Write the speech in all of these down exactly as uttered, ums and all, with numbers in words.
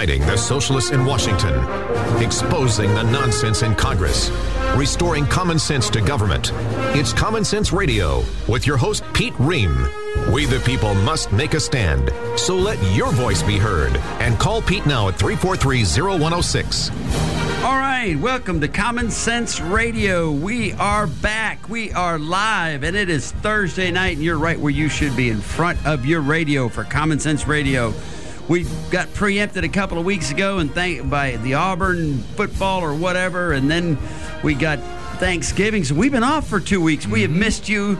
Fighting the socialists in Washington, exposing the nonsense in Congress, restoring common sense to government. It's Common Sense Radio with your host, Pete Ream. We the people must make a stand, so let your voice be heard. And call Pete now at three four three, zero one zero six. All right, welcome to Common Sense Radio. We are back. We are live, and it is Thursday night, and you're right where you should be, in front of your radio for Common Sense Radio. We got preempted a couple of weeks ago and thank by the Auburn football or whatever, and then we got Thanksgiving. So we've been off for two weeks. We have missed you.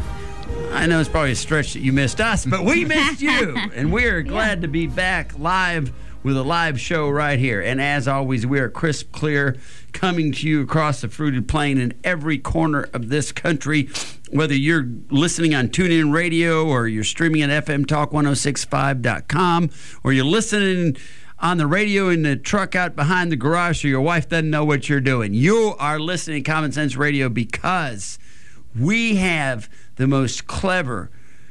I know it's probably a stretch that you missed us, but we missed you, and we are glad yeah. to be back live with a live show right here. And as always, we are crisp clear, coming to you across the fruited plain in every corner of this country. Whether you're listening on TuneIn Radio or you're streaming at F M Talk ten sixty-five dot com or you're listening on the radio in the truck out behind the garage so your wife doesn't know what you're doing. You are listening to Common Sense Radio because we have the most clever,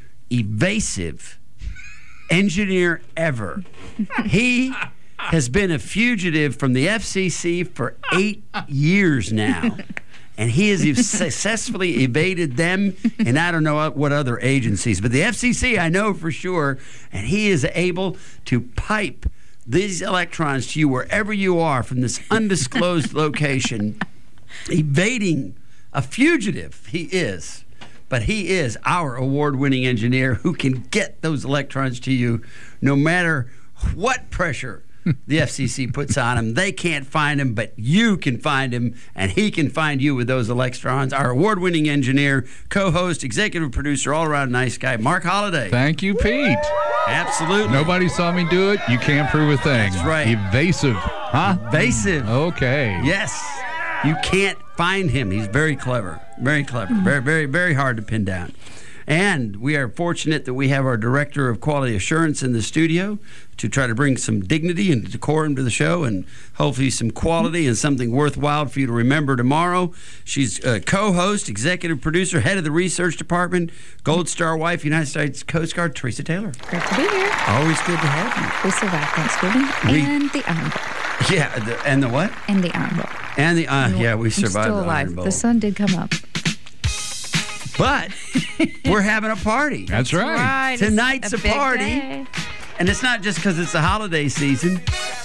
evasive engineer ever. He has been a fugitive from the F C C for eight years now. And he has successfully evaded them, and I don't know what other agencies, but the F C C I know for sure, and he is able to pipe these electrons to you wherever you are from this undisclosed location, evading a fugitive. He is. But he is our award-winning engineer who can get those electrons to you no matter what pressure the F C C puts on him. They can't find him, but you can find him, and he can find you with those electrons. Our award-winning engineer, co-host, executive producer, all-around nice guy, Mark Holliday. Thank you, Pete. Absolutely. Nobody saw me do it. You can't prove a thing. That's right. Evasive. Huh? Evasive. Okay. Yes. You can't find him. He's very clever. Very clever. Very, very, very hard to pin down. And we are fortunate that we have our Director of Quality Assurance in the studio to try to bring some dignity and decorum to the show and hopefully some quality and something worthwhile for you to remember tomorrow. She's a co-host, executive producer, head of the research department, Gold Star wife, United States Coast Guard, Teresa Taylor. Great to be here. Always good to have you. We survived Thanksgiving We- and the Iron Bowl. Yeah, the, and the what? And the Iron Bowl. And the, uh, yeah, we I'm survived still the alive. Iron Bowl. The sun did come up. But we're having a party. That's right. Right. Tonight's It's a, big party. day. And it's not just because it's the holiday season,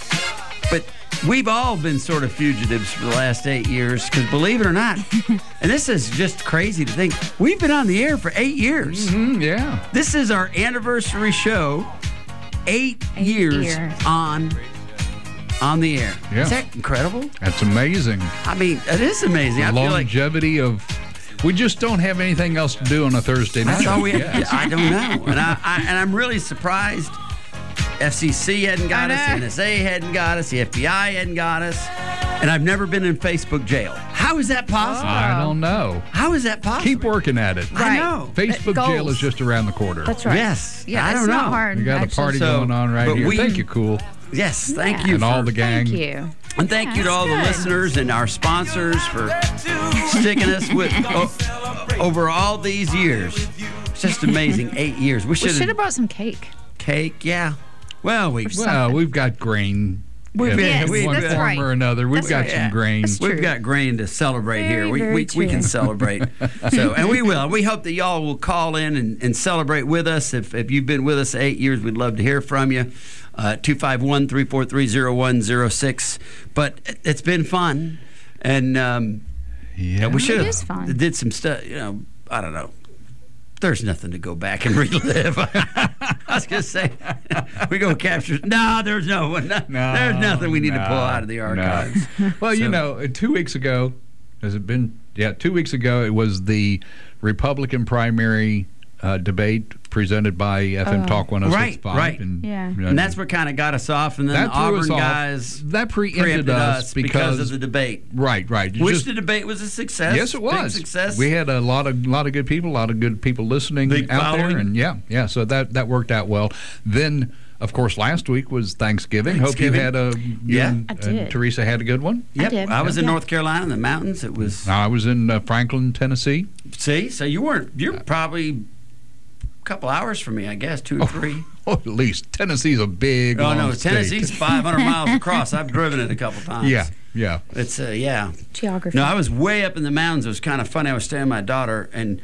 but we've all been sort of fugitives for the last eight years, because believe it or not, and this is just crazy to think, we've been on the air for eight years. Mm-hmm, yeah. This is our anniversary show, eight, Eight years, years. on on the air. Yeah. Is that incredible? That's amazing. I mean, it is amazing. I feel like Longevity of... We just don't have anything else to do on a Thursday night. that's all we Yes. have. I don't know. And, I, I, and I'm really surprised F C C hadn't got I us, know. N S A hadn't got us, the F B I hadn't got us, and I've never been in Facebook jail. How is that possible? I don't know. How is that possible? Keep working at it. I Right. know. Facebook Goals. jail is just around the corner. That's right. Yes. Yeah, I it's don't not know. hard. We got actually. a party So, going on right but here. we- Thank you, Cool. Yes, thank Yeah. you. And for, all the gang. Thank you. And thank you to Yeah, all the that's good. listeners and our sponsors for sticking us with o- over all these years. It's just amazing. Eight years. We We should should have have brought some cake. cake. Yeah. Well, we Well, we've got grain. We've- in yes, one that's form right. or another. We've That's got right. some Yeah. grain. That's We've true. got grain to celebrate Very, here. We, very we, we true. can celebrate. So, and we will. We hope that y'all will call in and, and celebrate with us. If, if you've been with us eight years, we'd love to hear from you. Uh, two five one, three four three, zero one zero six. But it, it's been fun. And um, Yeah. we should is fun. have did some stuff, you know, I don't know. There's nothing to go back and relive. I was going to say, we go capture. No, there's no one. No, No, there's nothing we need to no, pull out of the no. archives. Well, you So- know, uh, two weeks ago, has it been? Yeah, two weeks ago, it was the Republican primary uh, debate presented by F M Oh. Talk ten sixty-five. Right, right. And, Yeah. you know, And that's what kind of got us off. And then that the threw us Auburn off. guys That preempted, preempted us, us because, of the debate. Right, right. Which Just- the debate was a success. Yes, it Big was. success. We had a lot of lot of good people, a lot of good people listening Big out following. there, and yeah, yeah. So that that worked out well. Then, of course, last week was Thanksgiving. Hope you Thanksgiving. had a you Yeah. and, I and did. Teresa had a good one. Yep. I did. I was in Yeah. North Carolina in the mountains. It was I was in uh, Franklin, Tennessee. see. So you weren't. You're probably couple hours from me, I guess, two or three. Oh, at least Tennessee's a big. Oh long no, state. Tennessee's five hundred miles across. I've driven it a couple times. Yeah, yeah. It's uh, yeah. Geography. No, I was way up in the mountains. It was kind of funny. I was staying with my daughter, and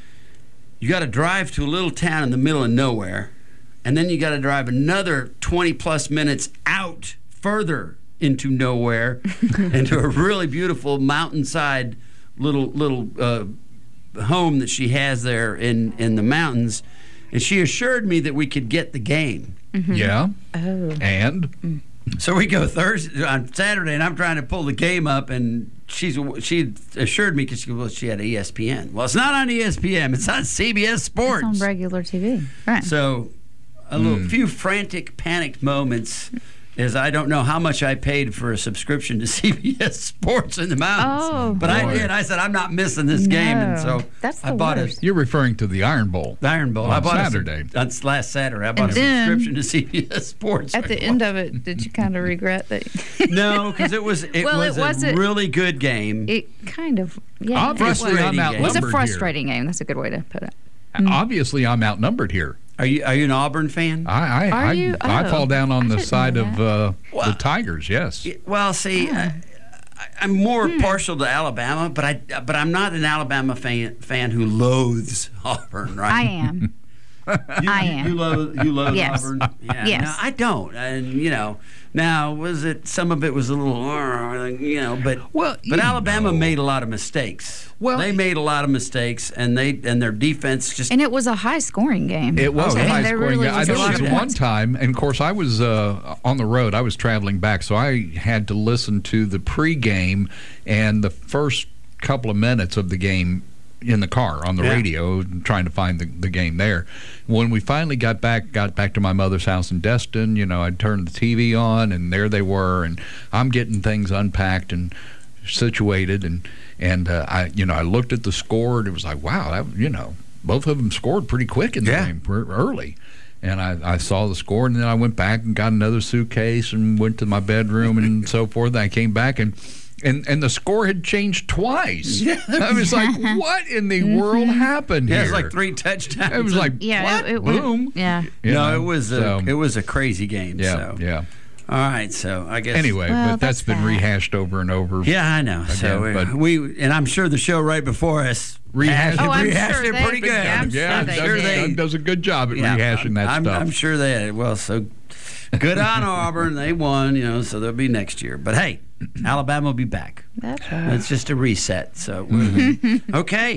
you got to drive to a little town in the middle of nowhere, and then you got to drive another twenty plus minutes out further into nowhere, into a really beautiful mountainside little little uh, home that she has there in in the mountains. And she assured me that we could get the game. Mm-hmm. Yeah. Oh. And Mm. So we go Thursday on Saturday, and I'm trying to pull the game up, and she's she assured me because she well, she had E S P N. Well, it's not on E S P N; it's on C B S Sports. It's on regular T V. Right. So a little Mm. few frantic, panicked moments. Is I don't know how much I paid for a subscription to C B S Sports in the mountains, Oh, but I boy. did. I said I'm not missing this game, and so No, that's I the bought worst. you're referring to the Iron Bowl. a Iron Bowl. On I bought Saturday. A, on last Saturday. I bought And a then, subscription to C B S Sports. At the end of it, did you kind of regret that? No, because it was it Well, was it a wasn't- really good game. It kind of, yeah. Obviously, it was, I'm game. it was a outnumbered frustrating game. That's a good way to put it. Obviously, I'm outnumbered here. Are you are you an Auburn fan? I I Are I, you? I Oh, fall down on I the didn't side know of that. uh, Well- the Tigers. Yes. Well, see, I, I, I'm more Hmm. partial to Alabama, but I but I'm not an Alabama fan fan who loathes Auburn. Right? I am. You, I you- am. You loathe, you loathe Yes. Auburn? Yeah. Yes. No, I don't. And, you know, now, was it, some of it was a little, uh, you know, but, Well, but you Alabama know. made a lot of mistakes. Well, they made a lot of mistakes, and they and their defense just. And it was a high scoring game. It was Oh, a yeah. high There scoring really game. I was a know lot at of one points. time, and of course, I was uh, on the road. I was traveling back, so I had to listen to the pregame and the first couple of minutes of the game in the car on the Yeah. radio, trying to find the, the game there. When we finally got back, got back to my mother's house in Destin, you know, I turned the T V on, and there they were, and I'm getting things unpacked and situated, and and uh, I, you know, I looked at the score, and it was like, wow, that, you know, both of them scored pretty quick in the Yeah. game, pr- early. And I, I saw the score, and then I went back and got another suitcase and went to my bedroom and so forth. And I came back, and and, and the score had changed twice. Yeah. I was like, what in the world happened Yeah, here? it was like three touchdowns. It was like, Yeah, what? it, it was. Boom. Yeah. You no, know, it was a so, it was a crazy game. yeah, so. yeah. All right, so I guess. Anyway, Well, but that's that's been that. rehashed over and over. Yeah, I know. so Again, but- we and I'm sure the show right before us Rehashed had- it. Oh, I'm rehashed sure it they- pretty good. yeah, I'm yeah, sure they Doug, did. Doug does a good job at Yeah, rehashing I'm, that I'm, stuff. I'm sure they well, so good on Auburn. They won, you know, so they'll be next year. But hey, Alabama will be back. That's right. It's just a reset. So Mm-hmm. okay,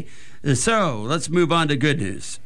so let's move on to good news.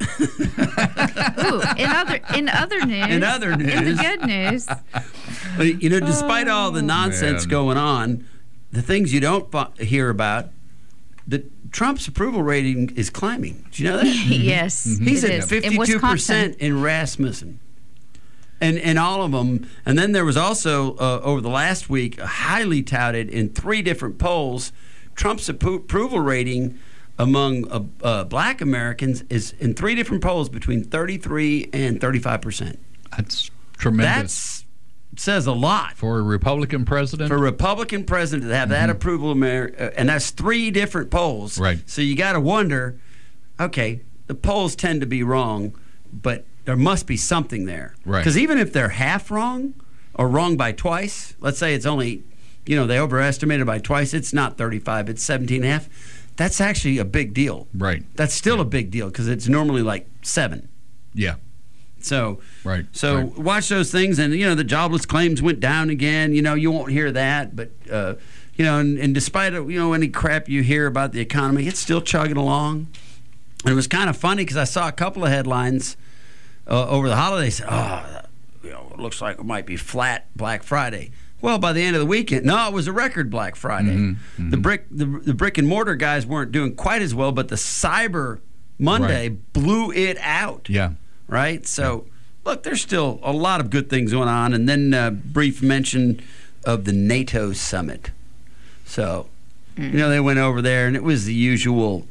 Ooh, in other in other news. In other In the news. good news. You know, despite all the nonsense man. going on, the things you don't fu- hear about, the Trump's approval rating is climbing. Do you know that? Yes. He's it at is. In fifty-two Wisconsin. percent in Rasmussen. And, and all of them. And then there was also, uh, over the last week, highly touted in three different polls, Trump's appro- approval rating among uh, uh, black Americans is in three different polls between thirty-three and thirty-five percent. That's tremendous. That's says a lot. For a Republican president? For a Republican president to have that approval, Amer- uh, and that's three different polls. Right. So you got to wonder, okay, the polls tend to be wrong, but there must be something there. Right. Because even if they're half wrong or wrong by twice, let's say it's only, you know, they overestimated by twice, it's not thirty-five, it's seventeen and a half. That's actually a big deal. Right. That's still a big deal because it's normally like seven. Yeah. So, Right, So right. watch those things, and you know the jobless claims went down again. You know you won't hear that, but uh, you know, and, and despite you know any crap you hear about the economy, it's still chugging along. And it was kind of funny because I saw a couple of headlines uh, over the holidays. Oh, you know, it looks like it might be flat Black Friday. Well, by the end of the weekend, no, it was a record Black Friday. Mm-hmm, The brick, the, the brick and mortar guys weren't doing quite as well, but the Cyber Monday Right. blew it out. Yeah. Right? So, look, there's still a lot of good things going on. And then uh, brief mention of the NATO summit. So, you know, they went over there, and it was the usual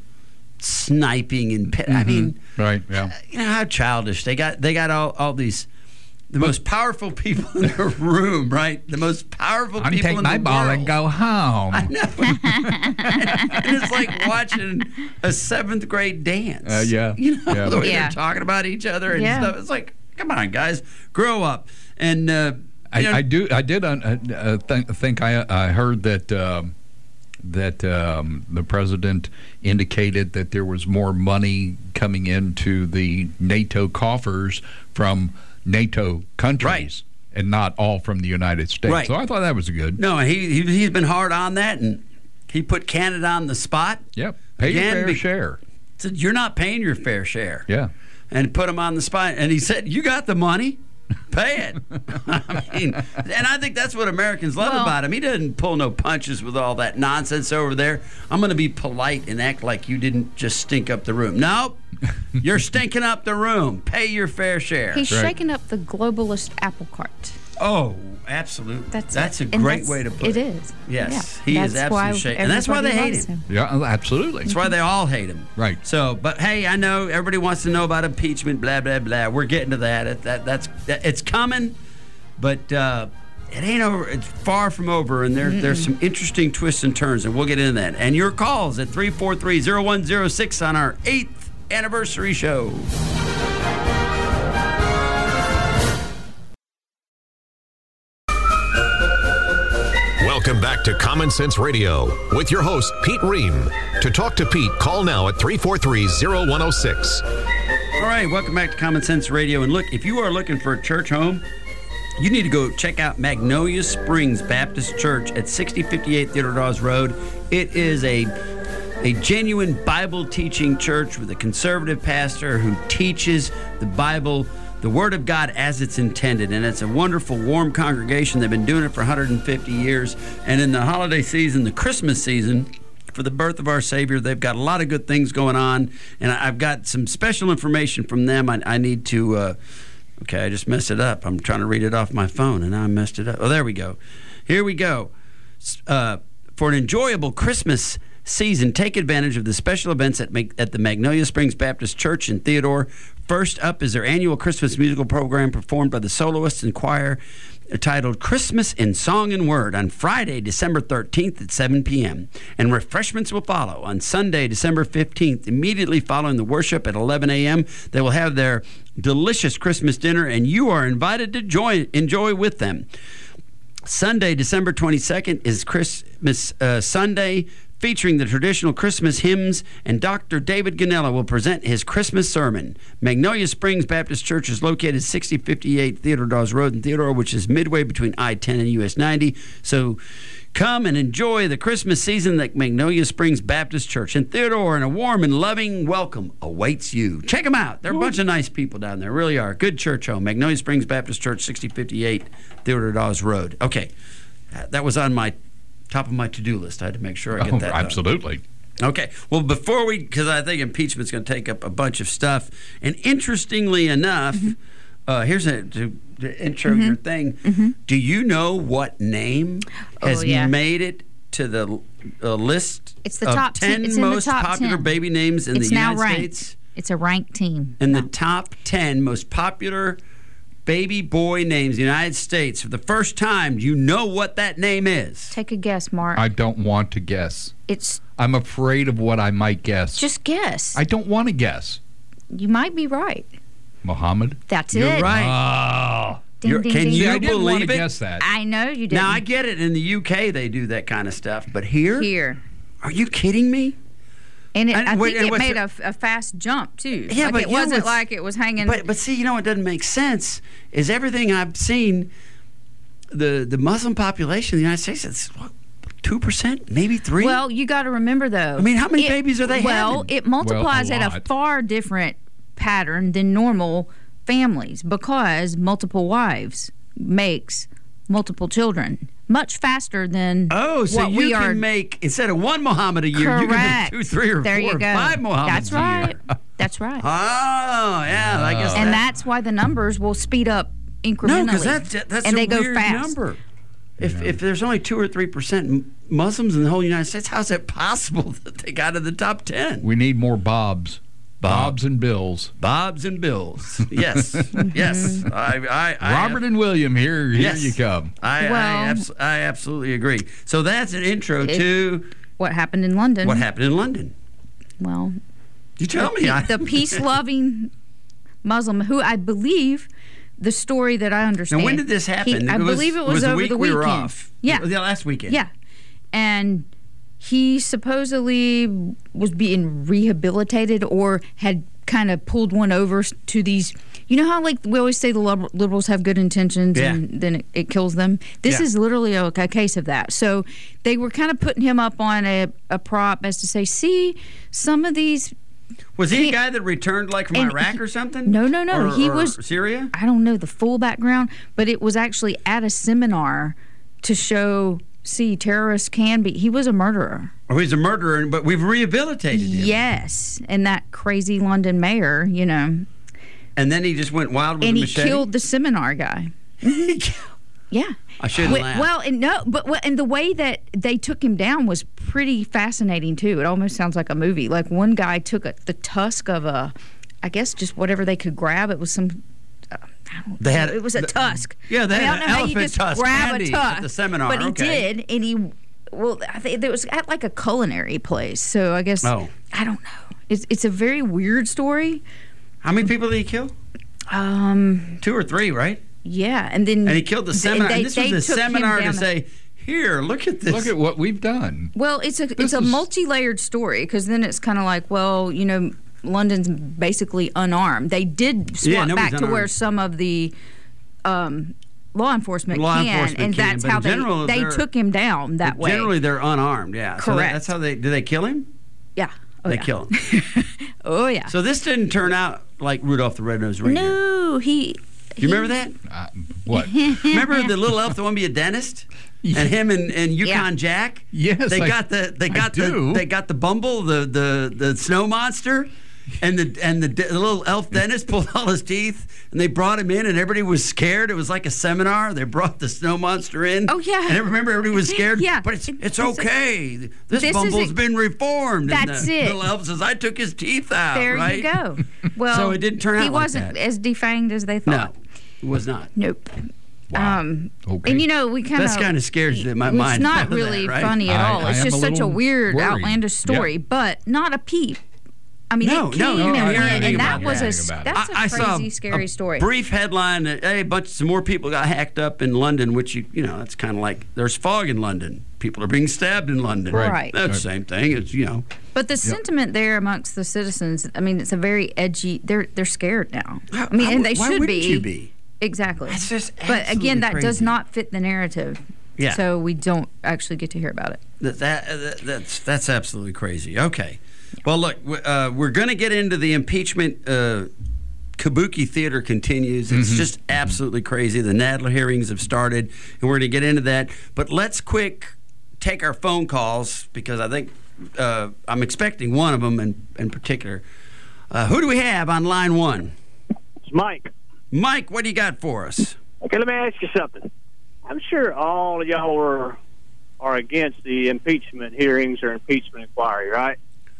sniping and pit. I mean, Right, yeah. you know how childish they got. They got all, all these the most powerful people in the room, right? The most powerful I'm people take in my the ball world. and go home. I know. And it's like watching a seventh grade dance. Uh, yeah. You know, Yeah. the way Yeah. they're talking about each other and Yeah. stuff. It's like, come on, guys, grow up. And, uh, I, you know, I do. I did uh, uh, th- think I I heard that um, that um, the president indicated that there was more money coming into the NATO coffers from NATO countries, Right. and not all from the United States. Right. So I thought that was good. No, he, he, he's been hard on that, and he put Canada on the spot. Yep. Pay Again, your fair be- share. Said, you're not paying your fair share. Yeah. And put him on the spot. And he said, you got the money. Pay it. I mean, and I think that's what Americans love Well- about him. He doesn't pull no punches with all that nonsense over there. I'm going to be polite and act like you didn't just stink up the room. Nope. You're stinking up the room. Pay your fair share. He's Right. shaking up the globalist apple cart. Oh, absolutely. That's that's it. a And great that's- way to put it. It is. Yes, Yeah. he is That's why absolutely shaking. And that's why they everybody hate loves him. Yeah. Absolutely. That's why they all hate him. Right. So, but hey, I know everybody wants to know about impeachment, blah blah blah. We're getting to that. It, that that's that, it's coming, but uh, it ain't over. It's far from over, and there there's some interesting twists and turns, and we'll get into that. And your calls at three four three, zero one zero six on our eighth anniversary show. Welcome back to Common Sense Radio with your host, Pete Ream. To talk to Pete, call now at three four three, zero one zero six. All right, welcome back to Common Sense Radio. And look, if you are looking for a church home, you need to go check out Magnolia Springs Baptist Church at sixty fifty-eight Theodore Dawes Road. It is a a genuine Bible teaching church with a conservative pastor who teaches the Bible, the Word of God as it's intended. And it's a wonderful, warm congregation. They've been doing it for one hundred fifty years. And in the holiday season, the Christmas season, for the birth of our Savior, they've got a lot of good things going on. And I- I've got some special information from them. I, I need to... Uh, Okay, I just messed it up. I'm trying to read it off my phone, and now I messed it up. Oh, there we go. Here we go. Uh, for an enjoyable Christmas season, take advantage of the special events at, Mag- at the Magnolia Springs Baptist Church in Theodore. First up is their annual Christmas musical program performed by the soloists and choir, titled Christmas in Song and Word, on Friday, December thirteenth at seven p.m. And refreshments will follow on Sunday, December fifteenth. Immediately following the worship at eleven a.m., they will have their delicious Christmas dinner, and you are invited to join, enjoy with them. Sunday, December twenty-second is Christmas uh, Sunday, featuring the traditional Christmas hymns, and Doctor David Ganella will present his Christmas sermon. Magnolia Springs Baptist Church is located at sixty fifty-eight Theodore Dawes Road in Theodore, which is midway between I ten and U S ninety. So come and enjoy the Christmas season at Magnolia Springs Baptist Church in Theodore, and a warm and loving welcome awaits you. Check them out. They're a bunch of nice people down there. Really are. Good church home. Magnolia Springs Baptist Church, sixty fifty-eight Theodore Dawes Road. Okay. That was on my top of my to-do list. I had to make sure I get Oh, that done. absolutely. Okay. Well, before we, because I think impeachment's going to take up a bunch of stuff. And interestingly enough, Mm-hmm. uh, here's a to, to intro your thing. Mm-hmm. Do you know what name has Oh, yeah. made it to the uh, list It's the of top ten- ten it's in the most top popular ten. baby names in It's the now United ranked. States? It's a ranked team. In the No. top ten most popular baby boy names in the United States, for the first time, do you know what that name is? Take a guess, Mark. I don't want to guess. it's I'm afraid of what I might guess. just guess. I don't want to guess. you might be right. Muhammad? That's You're it. right. Oh. Ding, You're- ding, can ding, See, you I ding. didn't want believe to it? guess that. I know you didn't. Now, I get it. In the U K, they do that kind of stuff. But here? Here. Are you kidding me? And it, And I wait, think and it what's made the- a, a fast jump, too. Yeah, like but it you know wasn't what's- like it was hanging. But but see, you know what doesn't make sense is everything I've seen, the, the Muslim population in the United States, it's what, two percent, maybe three? well, you got to remember, though. I mean, how many it- babies are they Well, having? it multiplies Well, a at a lot. far different pattern than normal families because multiple wives makes multiple children much faster than Oh, so what you we can are. make, instead of one Muhammad a year, you can Correct. make two, three, or there four, you or go. five Muhammads That's a year. right. That's right. Oh, yeah, I guess and that, that's why the numbers will speed up incrementally. No, because that's, that's and a they go weird fast. number. If, if there's only two or three percent Muslims in the whole United States, how's it possible that they got to the top ten? We need more Bobs. Bob's and Bill's. Bob's and Bill's. Yes, yes. I, I, I Robert and William, here, here yes. you come. I, Well, I, abs- I absolutely agree. So that's an intro It- to What happened in London? what happened in London. Well, You tell the, me. I, the peace-loving Muslim, who I believe, the story that I understand. now, when did this happen? he- I It was- believe it was, was the over week the we weekend. were off. Yeah, Yeah, last weekend. yeah, and he supposedly was being rehabilitated or had kind of pulled one over to these. You know how like we always say the liber- liberals have good intentions Yeah. and then it, it kills them. This Yeah. is literally a, a case of that. So they were kind of putting him up on a, a prop as to say, see, some of these. Was he He- a guy that returned like from and Iraq he- or something? No, no, no. Or- He or was- Syria. I don't know the full background, but it was actually at a seminar to show, see, terrorists can be. He was a murderer. Or he's a murderer, but we've rehabilitated him. Yes, and that crazy London mayor, you know, And then he just went wild with and a he machete. killed the seminar guy. Yeah. I shouldn't Well, laugh. well, and no, but well, and the way that they took him down was pretty fascinating too. It almost sounds like a movie. Like one guy took a, the tusk of a, I guess just whatever they could grab. It was some. Uh, I don't They know. had- it was a the- tusk. yeah, they I mean, had I don't an know how you elephant just tusk grab handy a at tusk, the seminar, but he okay. did, and he. Well, I think it was at like a culinary place. So I guess Oh. I don't know. It's it's a very weird story. How many people did he kill? Um. Two or three, right? Yeah, and then And he killed the and seminar. they- and this was they a took him seminar to down the- say, here, look at this. Look at what we've done. Well, it's a it's This a is- multi-layered story because then it's kind of like, well, you know, London's basically unarmed. They did swap Yeah, nobody's back to where unarmed. some of the um, law enforcement Law can, enforcement and can, that's but how in they general, they they're- took him down that way. Generally, they're unarmed, yeah. So that- Correct. that's how they, did they kill him? yeah. Oh, They yeah. kill him. Oh yeah. So this didn't turn out like Rudolph the Red-Nosed Reindeer. no, he. You remember that? Uh, what? Remember the little elf that wanted to be a dentist? And him and, and Yukon Yeah. Jack? Yes, They I- got the they I got the do. they got the Bumble, the the the snow monster, and the and the, de- the little elf dentist pulled all his teeth, and they brought him in, and everybody was scared. It was like a seminar. They brought the snow monster in. Oh, yeah. And I remember everybody was scared. Yeah. But it's it's This is- okay. This, this is Bumble's a- been reformed. And That's the it. Little elf says, I took his teeth out. There right? you go. Well, So it didn't turn out He like wasn't that. as defanged as they No, thought. it was not. Nope. Wow. Um, Okay. And you know, we kind of That's kinda scares my It's mind not out of that, really right? funny at I- all. I It's am just a such a little weird, worried. outlandish story, Yeah. but not a peep. I mean, No, it no, came no, and I hear went, anything and that about was that. a s- About it. that's a I, I crazy, saw a, scary a story. brief headline that hey, a bunch some more people got hacked up in London, which you you know it's kind of like there's fog in London. People are being stabbed in London. Right. Right. That's Right. the same thing. It's you know. But the sentiment there amongst the citizens, I mean, it's a very edgy. They're they're scared now. How- I mean, how- and they why should wouldn't be. you be? Exactly. That's just But absolutely again, that does crazy. not fit the narrative. Yeah. So we don't actually get to hear about it. That, that, that that's that's absolutely crazy. Okay. Well, look, w- uh, we're going to get into the impeachment. Uh, Kabuki theater continues. It's just absolutely crazy. The Nadler hearings have started, and we're going to get into that. But let's quick take our phone calls because I think uh, I'm expecting one of them in, in particular. Uh, who do we have on line one? It's Mike. Mike, what do you got for us? Okay, let me ask you something. I'm sure all of y'all are are against the impeachment hearings or impeachment inquiry, right?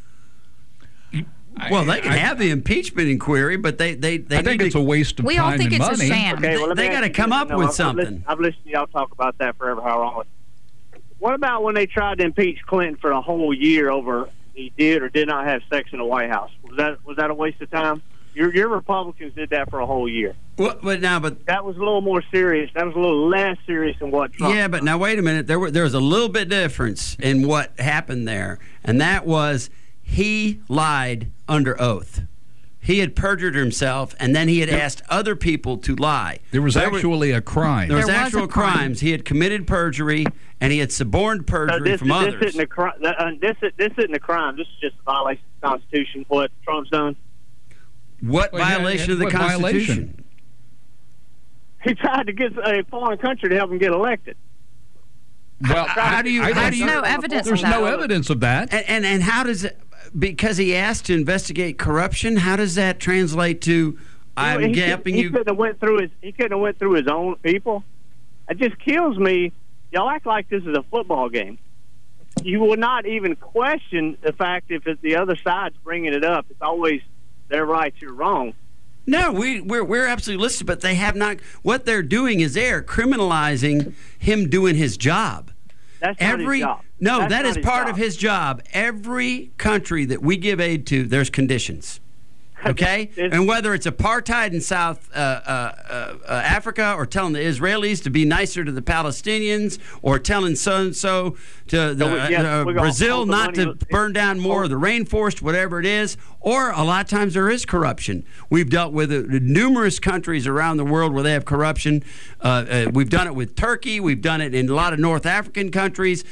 Well, they can I- have the impeachment inquiry, but they they, they I need think to, it's a waste of We all time think and it's a money. sham. Okay, well, let me They ask gotta you come this. up No, with I've- I've something. listened- I've listened to y'all talk about that forever, how long. What about when they tried to impeach Clinton for a whole year over he did or did not have sex in the White House? Was that was that a waste of time? Your your Republicans did that for a whole year. Well, but now, but That was a little more serious. That was a little less serious than what Trump. yeah, but now wait a minute. There were there was a little bit difference in what happened there, and that was he lied under oath. He had perjured himself, and then he had asked other people to lie. There was There were- actually a crime. There was There was a actual crime. crimes. He had committed perjury, and he had suborned So perjury this, from this others. isn't a crime. Uh, this is- this isn't a crime. This is just a violation of the Constitution. What Trump's done. What Well, yeah, violation of the what Constitution? violation? He tried to get a foreign country to help him get elected. Well, How do you- I- I- how There's do you- no evidence There's of that. no evidence of that. And, and and how does it? Because he asked to investigate corruption. How does that translate to? I'm he, helping he you. couldn't have went through his. He couldn't have went through his own people. It just kills me. Y'all act like this is a football game. You will not even question the fact if it's the other side's bringing it up. It's always they're right, you're wrong. No, we, we're we're absolutely listening, but they have not. What they're doing is they're criminalizing him doing his job. That's not Every his job. no, That's that not is his part job. of his job. Every country that we give aid to, there's conditions. Okay, It's- and whether it's apartheid in South uh, uh, uh, Africa, or telling the Israelis to be nicer to the Palestinians, or telling so and so to the, So we- yes, uh, we're gonna Brazil hold the not to money- burn down more of the rainforest, whatever it is, or a lot of times there is corruption. We've dealt with uh, numerous countries around the world where they have corruption. Uh, uh, we've done it with Turkey. We've done it in a lot of North African countries.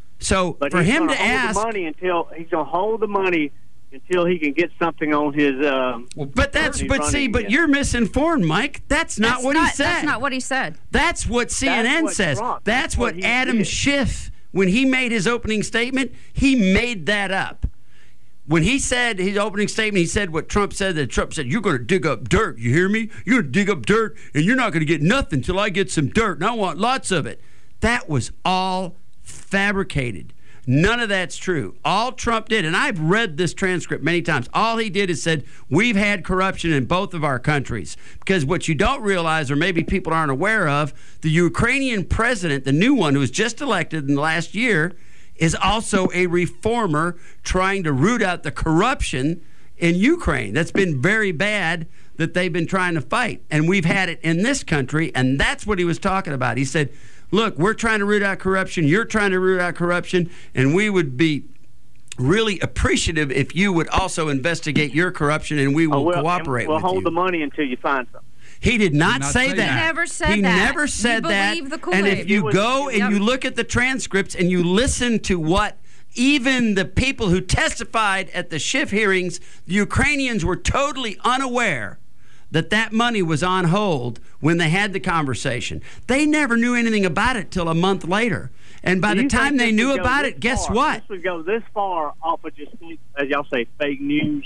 So But for he's him gonna to hold ask. the money until he's going to hold the money until he can get something on his. Um, But that's he's but see, running but again. you're misinformed, Mike. That's not That's what not, he said. That's not what he said. That's what C N N what says. Trump- That's that's what what he Adam did. Schiff, when he made his opening statement, he made that up. When he said his opening statement, he said what Trump said, that Trump said, you're going to dig up dirt. You hear me? You're going to dig up dirt, and you're not going to get nothing until I get some dirt, and I want lots of it. That was all fabricated. None of that's true. All Trump did, and I've read this transcript many times, all he did is said, we've had corruption in both of our countries. Because what you don't realize, or maybe people aren't aware of, the Ukrainian president, the new one who was just elected in the last year, is also a reformer trying to root out the corruption in Ukraine. That's been very bad that they've been trying to fight. And we've had it in this country, and that's what he was talking about. He said, look, we're trying to root out corruption, you're trying to root out corruption, and we would be really appreciative if you would also investigate your corruption, and we will Oh, well, and cooperate we'll with hold you. the money until you find something. He did not, Did not say say that. that. He never said he that. never You said that. believe the And if Kool-Aid. you It was- go and Yep. you look at the transcripts and you listen to what even the people who testified at the Schiff hearings, the Ukrainians were totally unaware that that money was on hold when they had the conversation. They never knew anything about it till a month later. And by Do the you time think they this knew would go about this it, guess far? what? This would go this far off of just, as y'all say, fake news.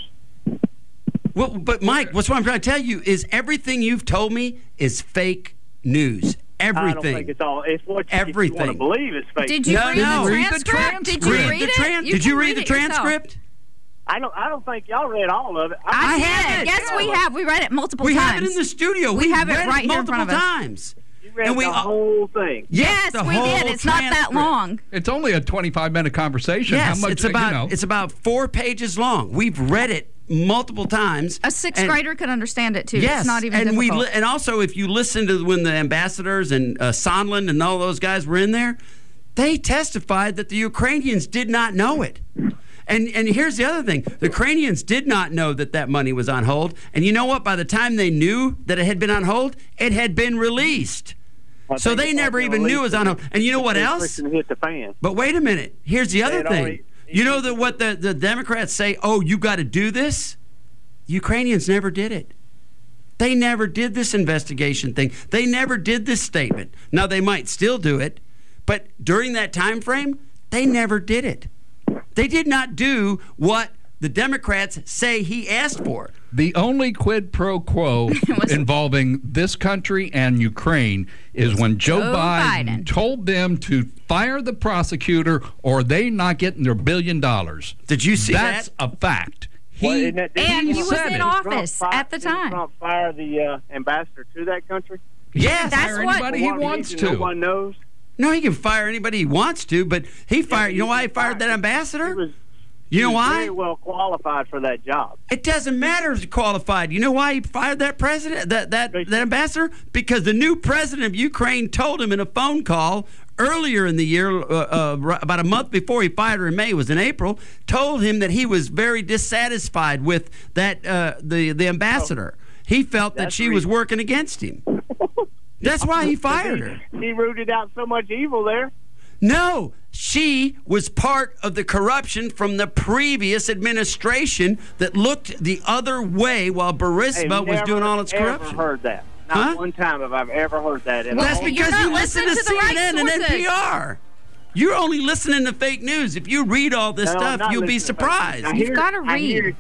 Well, but Mike, what's what I'm trying to tell you is everything you've told me is fake news. Everything. I don't think it's all. It's what you, Everything. If you want to believe it's fake. Did you No, read, no. the Read the transcript? Did you transcript. read the it? tran- You Did you can read the it yourself. transcript? I don't. I don't think y'all read all of it. I, I did. have it. Yes, we have. We read it multiple We times. have it in the studio. We We've have it read right here in multiple front of us. times. You read And we the all- whole thing. Yes, the we whole did. It's not that transcript. long. It's only a twenty-five minute conversation. Yes, How much, it's about you know, it's about four pages long. We've read it multiple times. A sixth And- grader could understand it too. Yes, It's not even and difficult. we li- and also if you listen to when the ambassadors and uh, Sondland and all those guys were in there, they testified that the Ukrainians did not know it. And and here's the other thing: the Ukrainians did not know that that money was on hold. And you know what? By the time they knew that it had been on hold, it had been released. I So think they it's never all even been knew it was on hold. And you know what It's else? fixing to hit the fan. But wait a minute. Here's the other had thing. already- You know that what the, the Democrats say, oh, you got to do this? The Ukrainians never did it. They never did this investigation thing. They never did this statement. Now, they might still do it, but during that time frame, they never did it. They did not do what the Democrats say he asked for. the only quid pro quo involving this country and Ukraine is when Joe, Joe Biden, Biden. told them to fire the prosecutor or they not getting their billion dollars. Did you see That's that? a fact. He, Well, isn't that- didn't And he was said in it. office Trump fi- at the didn't time. Trump fire the uh, ambassador to that country? Yes. That's fire what- anybody he For what wants reason, to. No one knows. No, he can fire anybody he wants to, but he fired. but You know he why he can fired fire- that ambassador? He was, You know he was why? very well qualified for that job. It doesn't matter if he's qualified. You know why he fired that president, that that, that ambassador? Because the new president of Ukraine told him in a phone call earlier in the year, uh, uh, r- about a month before he fired her in May, it was in April, told him that he was very dissatisfied with that uh, the the ambassador. He felt that That's she was reason. working against him. That's why he fired her. He rooted out so much evil there. No, she was part of the corruption from the previous administration that looked the other way while Burisma I've was doing never, all its ever corruption. heard that. Not Huh? one time have I ever heard that. In That's all- because You're you not listen to, listening to the C N N right and sources. N P R. You're only listening to fake news. If you read all this No, I'm stuff, not you'll be listening to fake news. surprised. I You've hear- gotta I read. hear,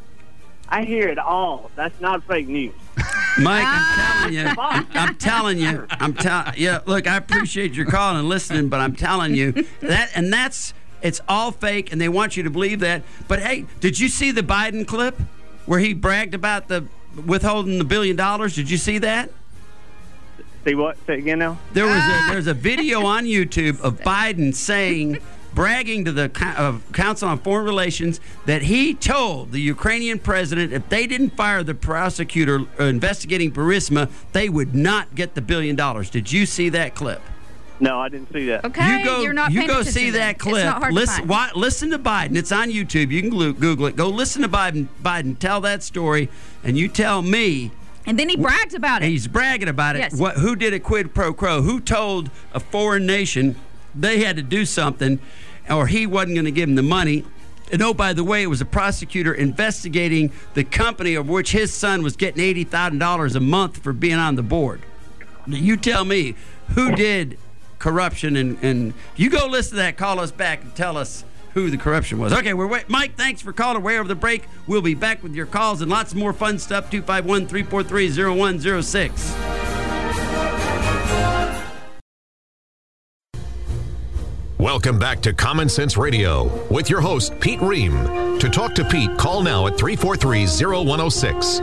I hear it all. That's not fake news. Mike, I'm telling you, I'm telling you, I'm telling. Yeah, look, I appreciate your call and listening, but I'm telling you that, and that's it's all fake, and they want you to believe that. But hey, did you see the Biden clip where he bragged about the withholding the billion dollars? Did you see that? See what? Say it again now. There was a there's a video on YouTube of Biden saying, bragging to the uh, Council on Foreign Relations that he told the Ukrainian president if they didn't fire the prosecutor investigating Burisma, they would not get the billion dollars. Did you see that clip? No, I didn't see that. Okay, you go, you're not you paying go attention see then. that It's clip. not hard to Listen, find. why, listen to Biden. It's on YouTube. You can glo- Google it. Go listen to Biden. Biden tell that story, and you tell me. And then he brags about it. He's bragging about it. Yes. What? Who did a quid pro quo? Who told a foreign nation they had to do something, or he wasn't going to give them the money? And oh, by the way, it was a prosecutor investigating the company of which his son was getting eighty thousand dollars a month for being on the board. You tell me who did corruption, and, and you go listen to that. Call us back and tell us who the corruption was. Okay, we're wait. Mike, thanks for calling. Way over the break. We'll be back with your calls and lots more fun stuff. two five one, three four three, zero one zero six. Welcome back to Common Sense Radio with your host, Pete Ream. To talk to Pete, call now at three four three, zero one zero six.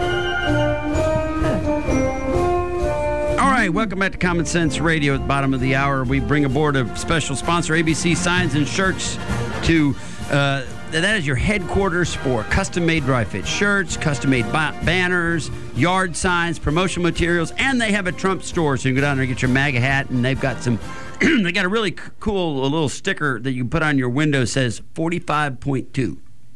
All right, welcome back to Common Sense Radio. At the bottom of the hour, we bring aboard a special sponsor, A B C Signs and Shirts, to uh, that is your headquarters for custom-made dry fit shirts, custom-made ba- banners, yard signs, promotional materials, and they have a Trump store, so you can go down there and get your MAGA hat, and they've got some. They got a really c- cool a little sticker that you can put on your window. Says forty-five point two.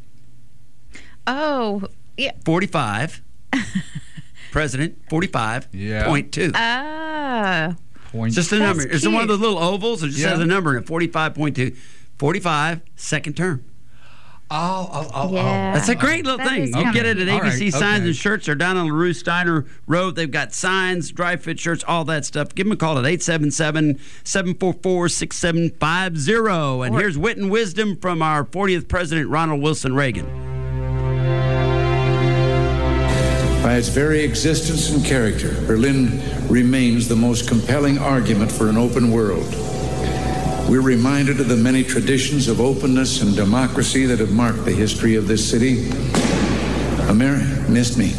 Oh, yeah. forty-five. President, forty-five point two. Ah. Point. It's just a number. That's It's one of cute. those little ovals. It just Yeah. has a number in it, forty-five point two. forty-five, second term. Oh, oh, oh, Yeah. That's a great little That thing. is You kinda get it at All A B C right, Signs okay. and Shirts. They're down on LaRue Steiner Road. They've got signs, dry fit shirts, all that stuff. Give them a call at eight seven seven, seven four four, six seven five zero. And Or- here's wit and wisdom from our fortieth President, Ronald Wilson Reagan. By its very existence and character, Berlin remains the most compelling argument for an open world. We're reminded of the many traditions of openness and democracy that have marked the history of this city. America missed me.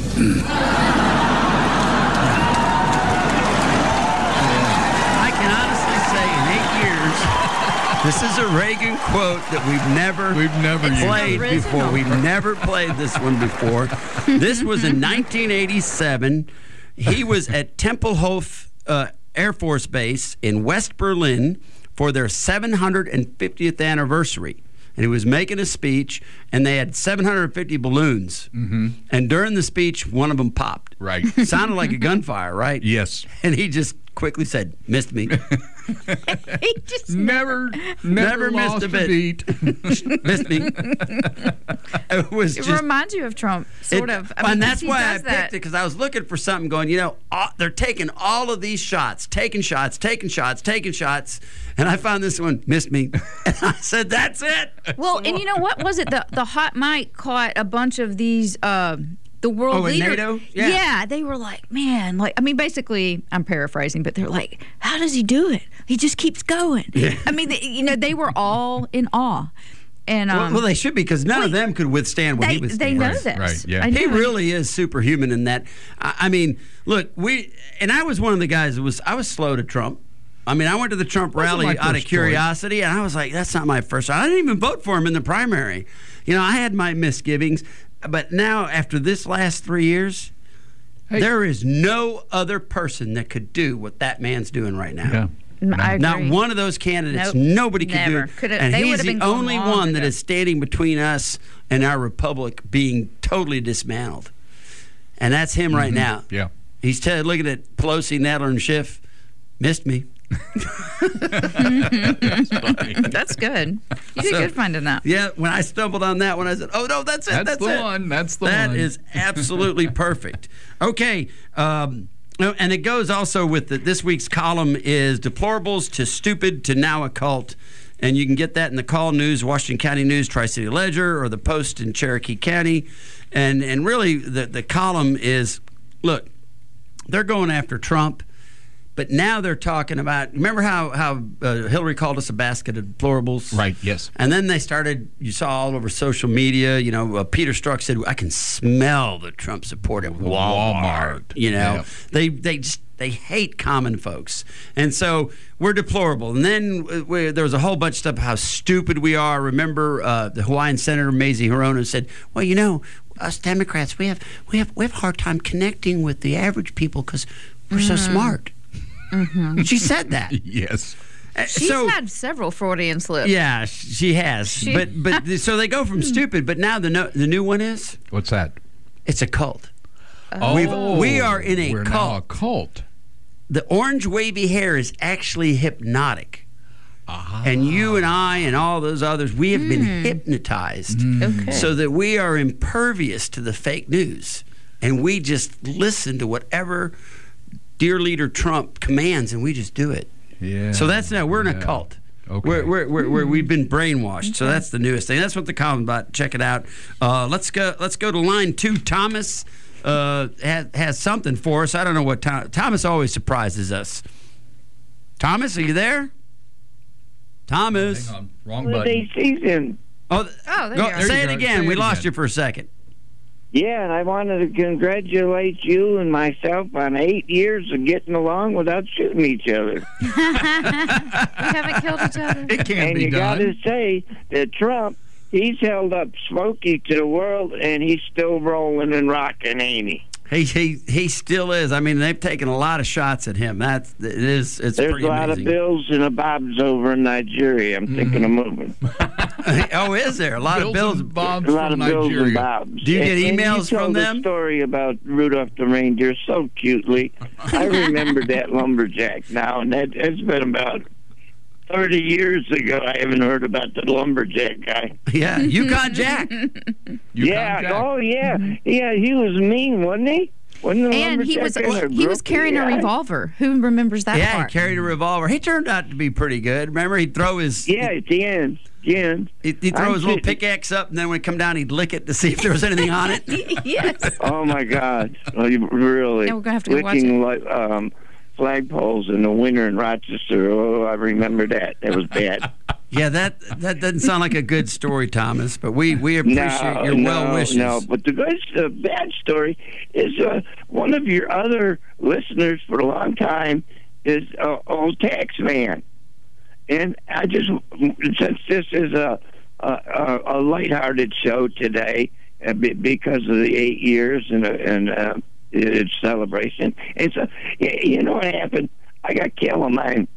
I can honestly say in eight years, this is a Reagan quote that we've never, We've never It's used. played original. before. We've never played this one before. This was in nineteen eighty-seven. He was at Tempelhof uh, Air Force Base in West Berlin for their seven hundred fiftieth anniversary. And he was making a speech, and they had seven hundred fifty balloons. Mm-hmm. And during the speech, one of them popped. Right. Sounded like a gunfire, right? Yes. And he just quickly said, "Missed me." He just Never, Never never, missed lost a a bit. beat. Missed me. It was It just. reminds you of Trump, sort It- of. I mean, and that's he why I does picked that. it, because I was looking for something going, you know, all, they're taking all of these shots, taking shots, taking shots, taking shots, and I found this one, missed me. And I said, that's it. Well, and you know what was it? The the hot mic caught a bunch of these. Uh, the world Oh, in leaders. NATO? Yeah. Yeah, they were like, man, like I mean, basically, I'm paraphrasing, but they're like, how does he do it? He just keeps going. Yeah. I mean, they, you know, they were all in awe, and um, well, well, they should be, because none of well, them could withstand what they he was they doing. know Right, this. right, yeah. I He know. really is superhuman in that. I, I mean, look, we and I was one of the guys that was I was slow to Trump. I mean, I went to the Trump Wasn't rally my out of first curiosity, and I was like, that's not my first. I didn't even vote for him in the primary. You know, I had my misgivings, but now after this last three years, Hey. there is no other person that could do what that man's doing right now. Yeah. Mm, I Not agree. one of those candidates, Nope, nobody could do never. it. Could've- and they he's would've the been gone only long one that ago. is standing between us and our republic being totally dismantled. And that's him right now. Yeah. He's t- looking at Pelosi, Nadler, and Schiff. Missed me. That's good. You did So- good finding that. Yeah, when I stumbled on that one, I said, oh, no, that's it. That's That's, the it. one. That's the That one. is absolutely perfect. Okay. Um, no, and it goes also with the, this week's column is Deplorables to Stupid to Now a Cult. And you can get that in the Call News, Washington County News, Tri-City Ledger, or the Post in Cherokee County. And and really, the, the column is, look, they're going after Trump, But now they're talking about, remember how, how uh, Hillary called us a basket of deplorables? Right, yes. And then they started, you saw all over social media, you know, uh, Peter Strzok said, I can smell the Trump support at Walmart. Walmart. You know, Yep. they, they just, they hate common folks. And so we're deplorable. And then uh, we, there was a whole bunch of stuff how stupid we are. Remember uh, the Hawaiian Senator Mazie Hirono said, well, you know, us Democrats, we have we have we have a hard time connecting with the average people because we're so smart. Mm-hmm. She said that. Yes. Uh, She's so, had several Freudian slips. yeah, sh- she has. She- But but so they go from stupid. But now the no, the new one is What's that? it's a cult. Oh, We've- we are in a we're now cult. a cult. The orange wavy hair is actually hypnotic. Ah. And you and I and all those others, we have been hypnotized Okay. so that we are impervious to the fake news. And we just listen to whatever dear leader Trump commands and we just do it. Yeah. So that's now, we're in a Yeah. cult. Okay. We're, we're, we're, we're, we've been brainwashed. So that's the newest thing. That's what the column about. Check it out. Uh, let's go Let's go to line two. Thomas uh, has, has something for us. I don't know what Tom, Thomas always surprises us. Thomas, are you there? Thomas. Hang on. Wrong Holiday button. season. Oh, th- Oh, there go, you are. say There you it go. again. Say we it lost again. you for a second. Yeah, and I wanted to congratulate you and myself on eight years of getting along without shooting each other. We haven't killed each other. It can and be you got done. to say that Trump, he's held up Smokey to the world, and he's still rolling and rocking, ain't he? He, he he still is. I mean, they've taken a lot of shots at him. That's it is. It's There's pretty a lot amazing. of bills and a bobs over in Nigeria. I'm thinking of moving. Oh, is there a lot of Bills bills? and bombs A lot from of bills and Nigeria. bobs. Do you get And- and emails you from told them? A story about Rudolph the reindeer so cutely. I remember that lumberjack now, and that, it's been about thirty years ago. I haven't heard about the lumberjack guy. Yeah, Yukon Jack. Yukon yeah. Jack. Oh, yeah. Yeah, he was mean, wasn't he? Wasn't the And he was lumberjack in a he was group? carrying a Yeah. revolver. Who remembers that Yeah, he part? carried a revolver. He turned out to be pretty good. Remember, he'd throw his Yeah, at the end. The end. he'd, he'd throw I'm his little sitting- pickaxe up, and then when it come down, he'd lick it to see if there was anything on it. Yes. Oh, my God. Oh, you really. Yeah, we're gonna have to go watch Licking, like, um, flagpoles in the winter in Rochester. Oh, I remember that. That was bad. Yeah, that that doesn't sound like a good story, Thomas. But we we appreciate no, your no, well wishes. No, but the good, uh, bad story is uh, one of your other listeners for a long time is uh, old tax man, and I just since this is a a, a lighthearted show today uh, be- because of the eight years and uh, and uh, its celebration, and so y- you know what happened? I got calamine.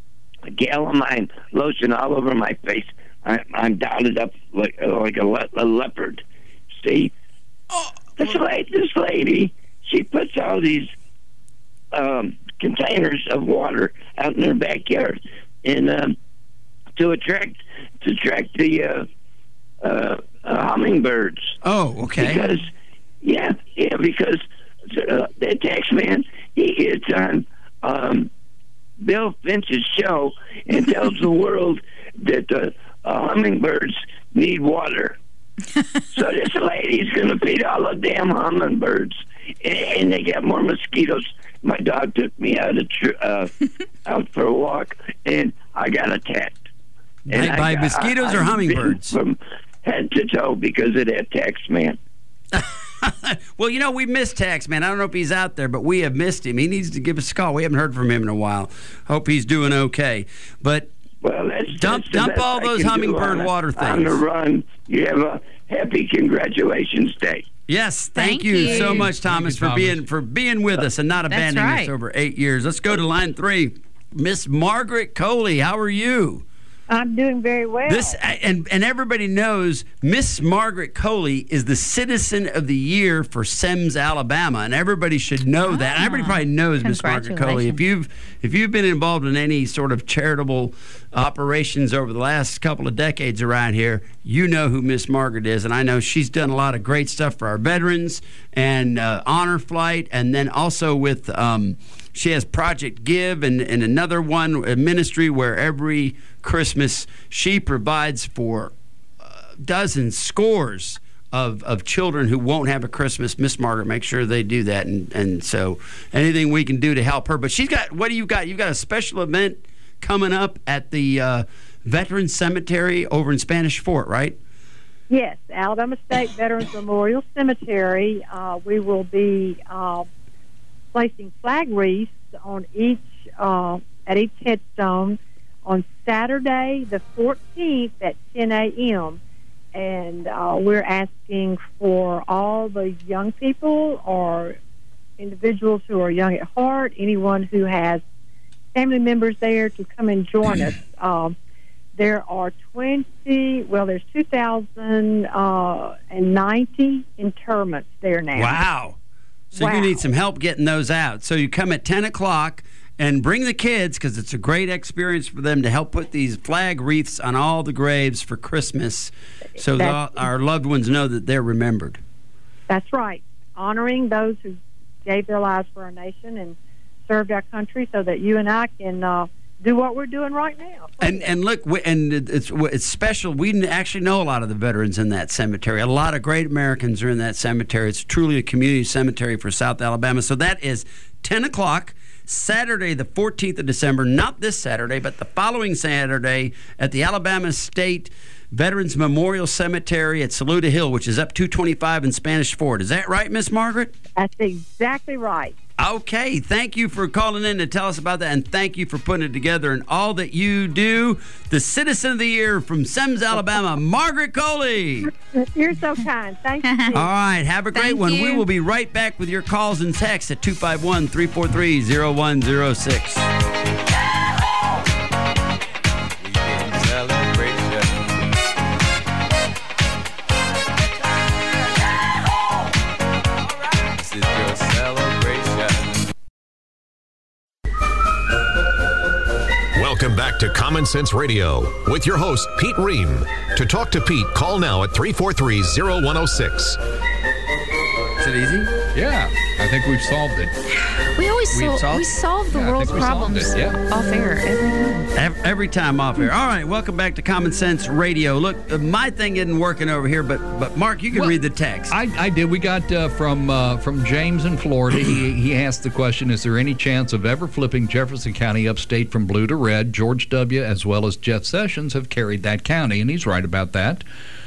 Calamine lotion all over my face. I, I'm dotted up like like a, le- a leopard. See, Oh, this lady, this lady, she puts all these um, containers of water out in her backyard, and um, to attract to attract the uh, uh, uh, hummingbirds. oh, okay. Because yeah, yeah, because uh, that tax man, he gets on um, Bill Finch's show and tells the world that the uh, hummingbirds need water. So this lady's going to feed all the damn hummingbirds, and, and they got more mosquitoes. My dog took me out of tr- uh, out for a walk, and I got attacked. And By- I by got- mosquitoes or I've been hummingbirds? From head to toe because of that tax man. Well, you know, we missed Tax Man. I don't know if he's out there, but we have missed him. He needs to give us a call. We haven't heard from him in a while. Hope he's doing okay. But Well, that's Dump- that's the dump best all I those can do hummingbird on a- water On the things. run, you have a happy congratulations day. yes, thank, Thank you, you. so much, Thomas, you, for Thomas. being for being with us and not That's abandoning us right. over eight years. Let's go to line three. Miss Margaret Coley, how are you? I'm doing very well. This and and everybody knows Miss Margaret Coley is the Citizen of the Year for Semmes, Alabama, and everybody should know that. And everybody probably knows Miss Margaret Coley. If you've if you've been involved in any sort of charitable operations over the last couple of decades around here, you know who Miss Margaret is, and I know she's done a lot of great stuff for our veterans and uh, Honor Flight, and then also with. Um, She has Project Give and, and another one, a ministry where every Christmas she provides for uh, dozens, scores of, of children who won't have a Christmas. Miss Margaret, make sure they do that. And, and so anything we can do to help her. But she's got, what do you got? You've got a special event coming up at the uh, Veterans Cemetery over in Spanish Fort, right? Yes, Alabama State Veterans Memorial Cemetery. Uh, we will be uh, placing flag wreaths on each uh, at each headstone on Saturday the fourteenth at ten a.m. And uh, we're asking for all the young people or individuals who are young at heart, anyone who has family members there, to come and join us. Um, there are twenty, well, there's two thousand ninety interments there now. Wow. So Wow. you need some help getting those out. So you come at ten o'clock and bring the kids, because it's a great experience for them to help put these flag wreaths on all the graves for Christmas, so That's- the, our loved ones know that they're remembered. That's right. Honoring those who gave their lives for our nation and served our country, so that you and I can uh, do what we're doing right now. And and look, we- and it's it's special. We actually know a lot of the veterans in that cemetery. A lot of great Americans are in that cemetery. It's truly a community cemetery for South Alabama. So that is ten o'clock, Saturday, the fourteenth of December. Not this Saturday, but the following Saturday at the Alabama State Veterans Memorial Cemetery at Saluda Hill, which is up two twenty-five in Spanish Fort. Is that right, Miss Margaret? That's exactly right. Okay, thank you for calling in to tell us about that, and thank you for putting it together and all that you do. The Citizen of the Year from Semmes, Alabama, Margaret Coley. You're so kind. Thank you. All right, have a great Thank one. you. We will be right back with your calls and texts at two five one, three four three, zero one zero six. Welcome back to Common Sense Radio with your host, Pete Ream. To talk to Pete, call now at three four three, zero one zero six. Is it easy? Yeah, I think we've solved it. We always We've sol- solved- we solve the Yeah, I world's think we solved problems it, yeah. off air every time. Every, every time off air. All right, welcome back to Common Sense Radio. Look, uh, my thing isn't working over here, but but Mark, you can Well, read the text. I, I did. We got uh, from uh, from James in Florida. He he asked the question: is there any chance of ever flipping Jefferson County upstate from blue to red? George W. as well as Jeff Sessions have carried that county, and he's right about that.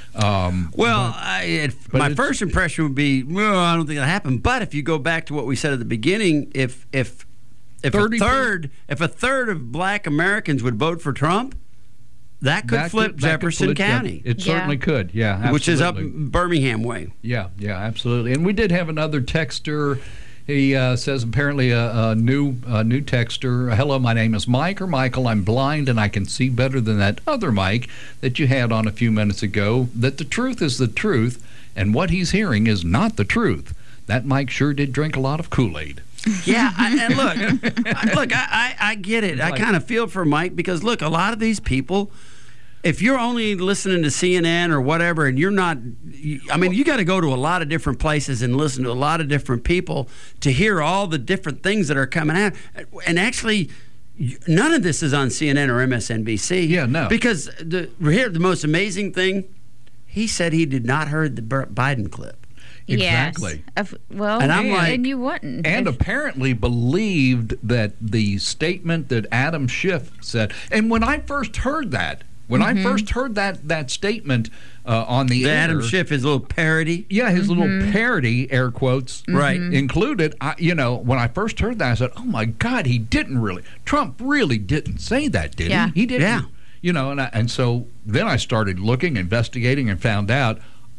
Um, Well, I, it, but my it's- first impression would be, well, I don't think that'll happen. But if you go back to what we said at the beginning, if if if a thirty third if a third of Black Americans would vote for Trump, that could that flip could- that could Jefferson flip Jeff- County, It Yeah. certainly could. Yeah, absolutely. which is up Birmingham way. Yeah, yeah, absolutely. And we did have another texter. He uh, says apparently a, a new a new texter. Hello, my name is Mike or Michael. I'm blind and I can see better than that other Mike that you had on a few minutes ago. That the truth is the truth, and what he's hearing is not the truth. That Mike sure did drink a lot of Kool-Aid. Yeah, I, and look, I, look, I, I, I get it. I Like- kind of feel for Mike because look, a lot of these people, if you're only listening to C N N or whatever, and you're not, you, I mean, you got to go to a lot of different places and listen to a lot of different people to hear all the different things that are coming out. And actually, you- none of this is on C N N or M S N B C. Yeah, no. Because the here the most amazing thing, he said he did not heard the Bur- Biden clip. Exactly. Yes. Of- well, And I'm like- and you wouldn't. And If- apparently believed that the statement that Adam Schiff said. And when I first heard that, when I first heard that that statement uh, on the, The air, Adam Schiff, his little parody. yeah, his little parody, air quotes, Right. included. I, you know, when I first heard that, I said, "Oh my God, he didn't really. Trump really didn't say that, did Yeah. he? He didn't. Yeah. You know." And I, and so then I started looking, investigating, and found out,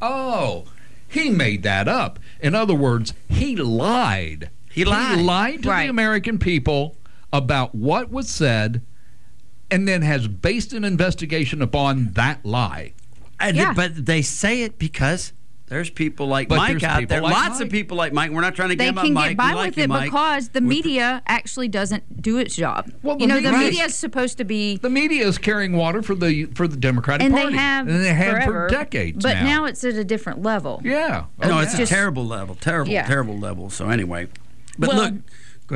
oh, he made that up. In other words, he lied. He lied. He lied to Right. the American people about what was said, and then has based an investigation upon that lie. And Yeah. But they say it because there's people like But Mike there's out people there. like Lots of Mike. people like Mike. We're not trying to they give up can Mike. get by We like with you, it Mike. because the With- media actually doesn't do its job. Well, the you know, the media- media is supposed to be, The media is carrying water for the for the Democratic and Party, they have, and they have forever, for decades But now. now it's at a different level. yeah, No, Oh, it's yeah. a Just- terrible level. Terrible, Yeah. terrible level. So anyway, but Well, look, go ahead.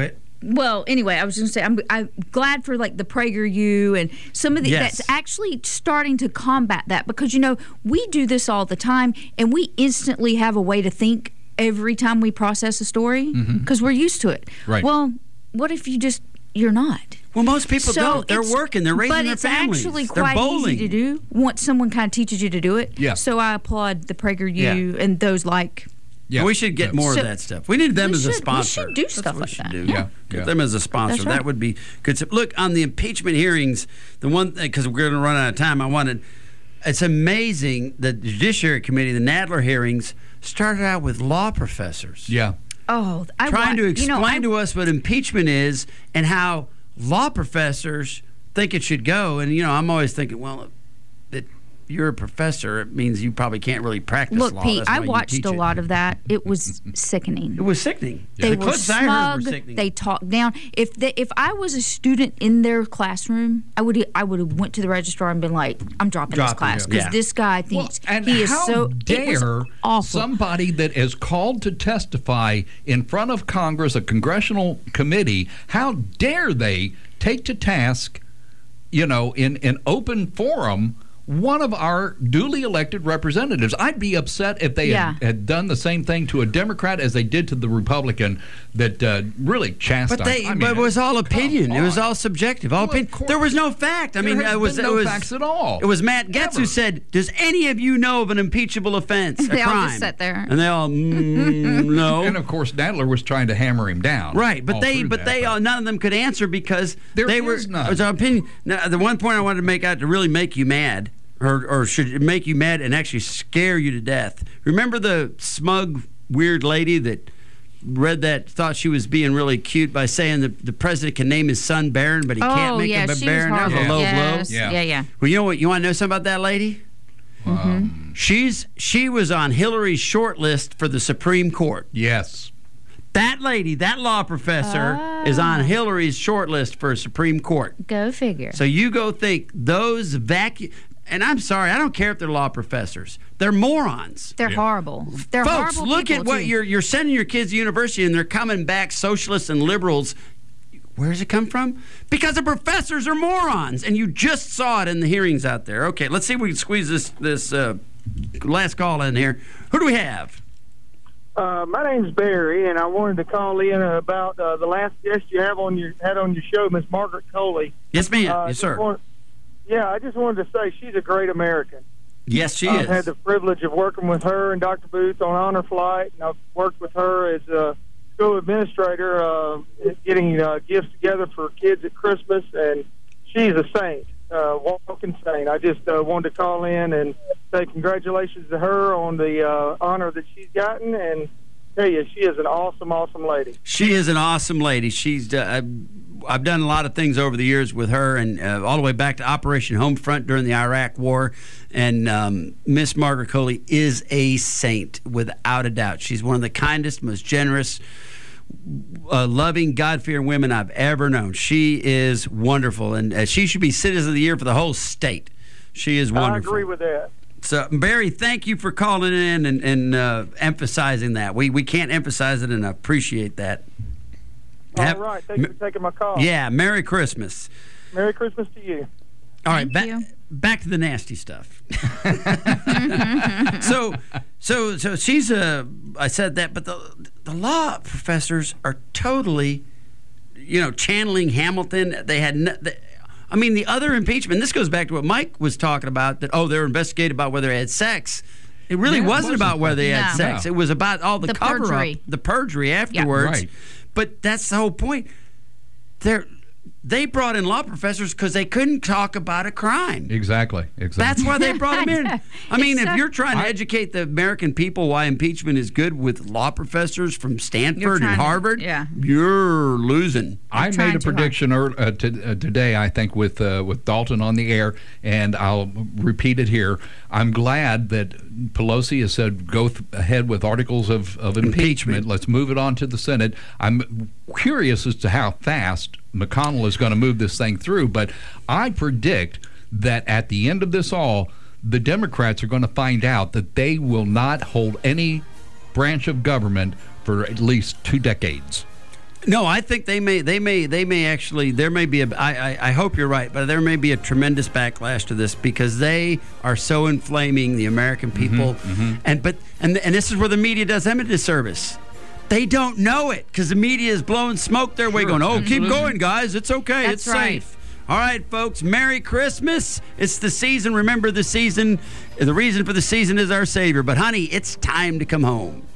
well, anyway, I was going to say I'm, I'm glad for like the PragerU and some of the Yes. that's actually starting to combat that, because you know we do this all the time and we instantly have a way to think every time we process a story because we're used to it. Right. Well, what if you just you're not? Well, most people So don't. They're it's- working. They're raising but their it's families. actually They're quite bowling. easy to do once someone kind of teaches you to do it. Yeah. So I applaud the PragerU Yeah. and those like. Yeah. We should get Yeah. more So- of that stuff. We need them We as a should- we sponsor. should do That's stuff what we like should that. do. Yeah. Get Yeah. them as a sponsor. That's right. That would be good. So, look, on the impeachment hearings, the one thing, because we're going to run out of time, I wanted, it's amazing that the Judiciary Committee, the Nadler hearings, started out with law professors. Yeah. Oh, I trying wa- to explain you know, I, to us what impeachment is and how law professors think it should go. And, you know, I'm always thinking, well, that you're a professor, it means you probably can't really practice Look, law. Pete, That's I why you watched teach a it. lot of that. It was sickening. It was sickening. They the were clips I heard smug. were sickening. They talked down. If they, if I was a student in their classroom, I would I would have went to the registrar and been like, I'm dropping Drop this it, class yeah. because Yeah. this guy Well, thinks and he is how so. It was dare awful. somebody that is called to testify in front of Congress, a congressional committee, how dare they take to task, you know, in an open forum, one of our duly elected representatives? I'd be upset if they Yeah. had, had done the same thing to a Democrat as they did to the Republican that uh, really chastised. But they, I mean, but it was all come opinion. It was on. all subjective. All Well, of opinion. course. There was no fact. I There mean, has it was been it no was facts at all. It was Matt Getz who Ever. said, "Does any of you know of an impeachable offense, a They all crime?" just sat there. and they all mm, no. And of course, Nadler was trying to hammer him down. Right, but all they, through but that, they, all, none of them could answer because There they is were. none. It was our opinion. Now, the one point I wanted to make out to really make you mad, or or should it make you mad and actually scare you to death. Remember the smug, weird lady that read that, thought she was being really cute by saying that the president can name his son Barron, but he can't oh make yeah, him a she Barron. was That was a horrible. low yes. blow. Yeah. Yeah, yeah. Well, you know what? You want to know something about that lady? Um, She's she was on Hillary's short list for the Supreme Court. yes. That lady, that law professor, is on Hillary's short list for Supreme Court. Go figure. So you go think those vacuum. And I'm sorry, I don't care if they're law professors. They're morons. They're horrible. They're Folks, horrible look people, at what too. you're you're sending your kids to university and they're coming back socialists and liberals. Where does it come from? Because the professors are morons, and you just saw it in the hearings out there. Okay, let's see if we can squeeze this this uh, last call in here. Who do we have? Uh, my name's Barry, and I wanted to call in about uh, the last guest you have on your had on your show, Miss Margaret Coley. Yes, ma'am. Uh, yes, just sir. want- yeah, I just wanted to say she's a great American. Yes, she I've is. had the privilege of working with her and Doctor Booth on Honor Flight, and I've worked with her as a school administrator, uh, getting uh, gifts together for kids at Christmas, and she's a saint, uh, walking saint. I just uh, wanted to call in and say congratulations to her on the uh, honor that she's gotten, and tell you she is an awesome, awesome lady. She is an awesome lady. She's uh, I've, I've done a lot of things over the years with her, and uh, all the way back to Operation Homefront during the Iraq War. And um, Miss Margaret Coley is a saint, without a doubt. She's one of the kindest, most generous, uh, loving, God-fearing women I've ever known. She is wonderful, and uh, she should be Citizen of the Year for the whole state. She is wonderful. I agree with that. So, Barry, thank you for calling in and, and uh, emphasizing that. We we can't emphasize it, and I appreciate that. All Have- right, thank you for taking my call. Yeah, Merry Christmas. Merry Christmas to you. All right, Thank back you. back to the nasty stuff. so, so, so she's a. I said that, but the the law professors are totally, you know, channeling Hamilton. They had. No, they, I mean, the other impeachment. This goes back to what Mike was talking about. That oh, they were investigated about whether they had sex. It really Yeah, it wasn't, wasn't. about whether they had No. sex. No. It was about all the, The cover perjury. up, the perjury afterwards. Right. But that's the whole point. They're they brought in law professors because they couldn't talk about a crime. Exactly. Exactly. That's why they brought them in. I mean, It's if so- you're trying to I- educate the American people why impeachment is good with law professors from Stanford You're and trying to- Harvard, yeah. you're losing. I trying made a too hard. prediction ear- uh, to, uh, today, I think, with uh, with Dalton on the air, and I'll repeat it here. I'm glad that Pelosi has said go th- ahead with articles of, of impeachment. Impeachment. Let's move it on to the Senate. I'm curious as to how fast McConnell is going to move this thing through, but I predict that at the end of this all, the Democrats are going to find out that they will not hold any branch of government for at least two decades. No, I think they may, they may, they may actually. There may be a. I, I, I hope you're right, but there may be a tremendous backlash to this because they are so inflaming the American people, Mm-hmm, mm-hmm. and but and and this is where the media does them a disservice. They don't know it because the media is blowing smoke their way, Sure, going, "Oh, absolutely. keep going, guys. It's okay. That's it's right. safe." All right, folks. Merry Christmas. It's the season. Remember the season. The reason for the season is our Savior. But honey, it's time to come home.